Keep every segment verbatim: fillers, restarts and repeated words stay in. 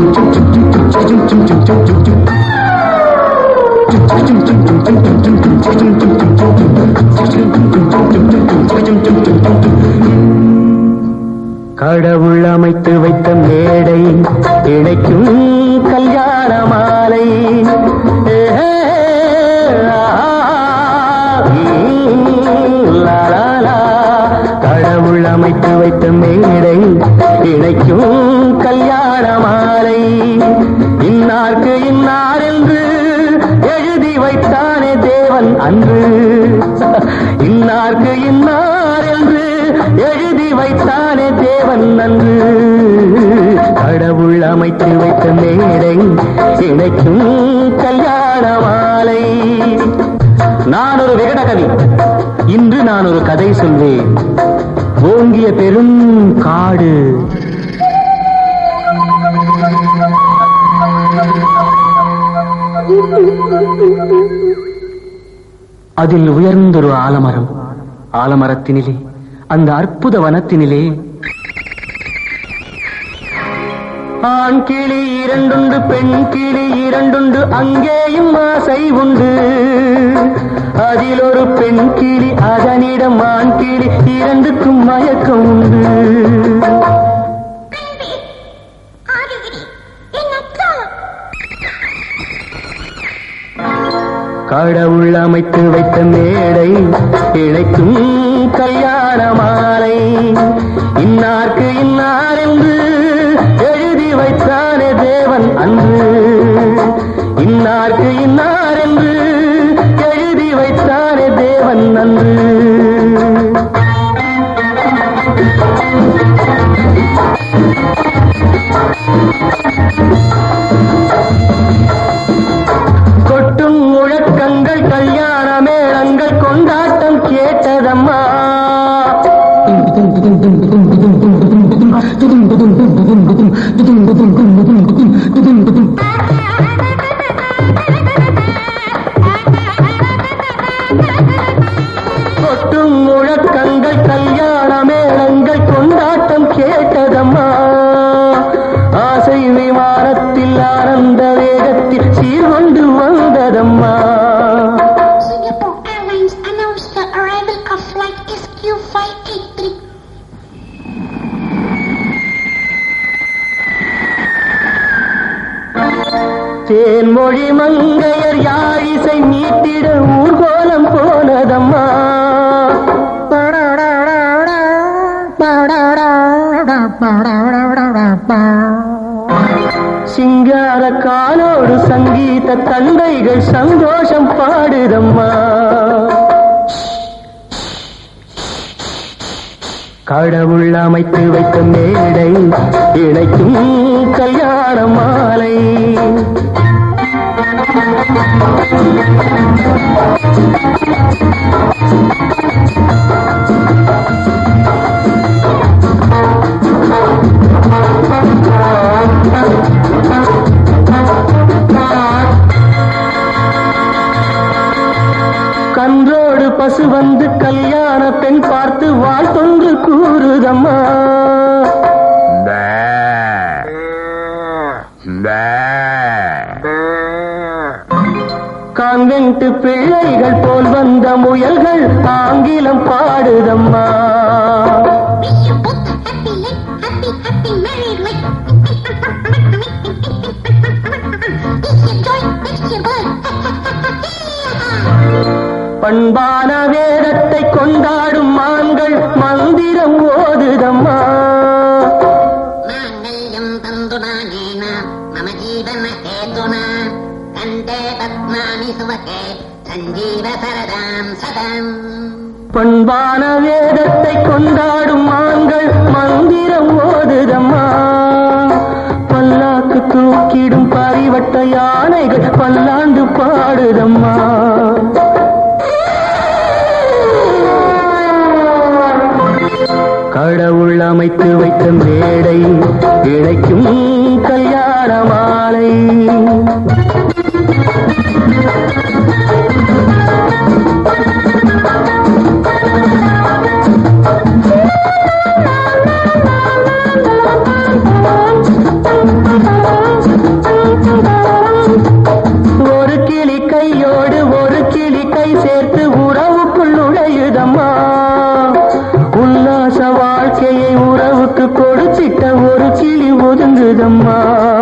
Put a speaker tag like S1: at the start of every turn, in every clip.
S1: கடவுள் அமைத்து வைத்த மேடை இணைக்கும் கல்யாண மாலை. கடவுள் அமைத்து வைத்த மேடை இணைக்கும் கல்யாண மாலை. இன்னார்க்கு இன்னார் என்று எழுதி வைத்தானே தேவன் அன்று. இன்னார்க்கு இன்னார் என்று எழுதி வைத்தானே தேவன் அன்று. கடவுள் அமைத்து வைத்த மேடை இணைக்கும் கல்யாண மாலை. நான் ஒரு விகடகவி, இன்று நான் ஒரு கதை சொல்வேன். ஓங்கிய பெரும் காடு, அதில் உயர்ந்தொரு ஆலமரம். ஆலமரத்தினிலே, அந்த அற்புத வனத்தினிலே ஆண் கிளி இரண்டுண்டு, பெண் கிளி இரண்டுண்டு, அங்கேயும் ஆசை உண்டு. அதில் ஒரு பெண் கிளி, அதனிடம் ஆண் கிளி, இரண்டுக்கும் மயக்கம் உண்டு. கடவுள் அமைத்து வைத்த மேடை இணைக்கும் கல்யாண மாலை. இன்னார்க்கு இன்னார் என்று எழுதி வைத்தானே தேவன் அன்று. இன்னார்க்கு இன்னார் என்று எழுதி வைத்தானே தேவன் அன்று. கொட்டும் முழக்கங்கள், கல்யாண மேளங்கள், கொண்டாட்டம் கேட்டதம்மா. கொட்டும் முழக்கங்கள், கல்யாண மேளங்கள், கொண்டாட்டம் கேட்டதம்மா. ஆசை விமானத்தில் ஆனந்த வேகத்தில் சீர்கொண்டு வந்ததம்மா.
S2: Singapore Airlines announced the arrival of flight S Q five eighty-three.
S1: Thenmozhi மங்கையர் யாழிசை மீட்டிட ஊர்கோலம் போனதம்மா. சிங்கார காலோடு சங்கீத தந்தைகள் சந்தோஷம் பாடுதம்மா. கடவுள் அமைத்து வைத்த மேடை இணைக்கும் கல்யாண மாலை. கன்றோடு பசு வந்து கல்யாண பெண் பார்த்து வாழ்த்தொன்று கூறுதம்மா. கான்வென்ட் பிள்ளைகள் போல் வந்த முயல்கள் ஆங்கிலம் பாடுதம்மா. பண்பான வேதத்தை கொண்டாடும் மான்கள் மந்திரம் ஓதுதம்மா.
S2: மாங்கல்யம் தந்துனானேன மம ஜீவன ஹேதுனா கண்டே பத்மானி சுவகே சஞ்சீவ சரதாம் சதம்.
S1: பண்பான வேதத்தை கொண்டாடும் மான்கள் மந்திரம் ஓதுதம்மா. பல்லாக்கு தூக்கிடும் பரிவட்ட யானைகள் பல்லாண்டு பாடுதம்மா. கடவுள் அமைத்து வைத்த மேடை இணைக்கும் கல்யாண மாலை. தூங்குதம்மா.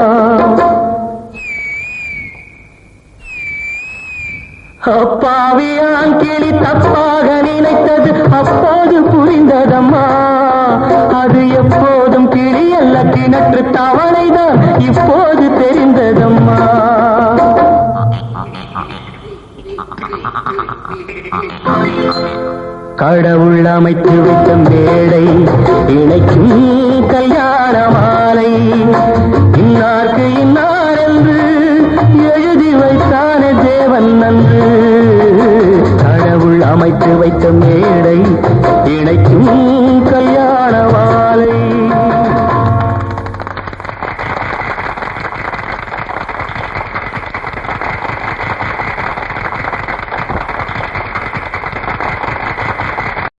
S1: அப்பாவியான் கிளி தப்பாக நினைத்தது அப்போது புரிந்ததம்மா. அது எப்போதும் கிளி அல்ல கிணற்று தவளைதான் இப்போது தெரிந்ததம்மா. கடவுள் அமைத்து விட்ட மேடை இணைக்கும் கல்யாண மாலை. இன்னார்க்கு இன்னார் என்று எழுதி வைத்தானே தேவன் நன்று. கடவுள் அமைத்து வைத்த மேடை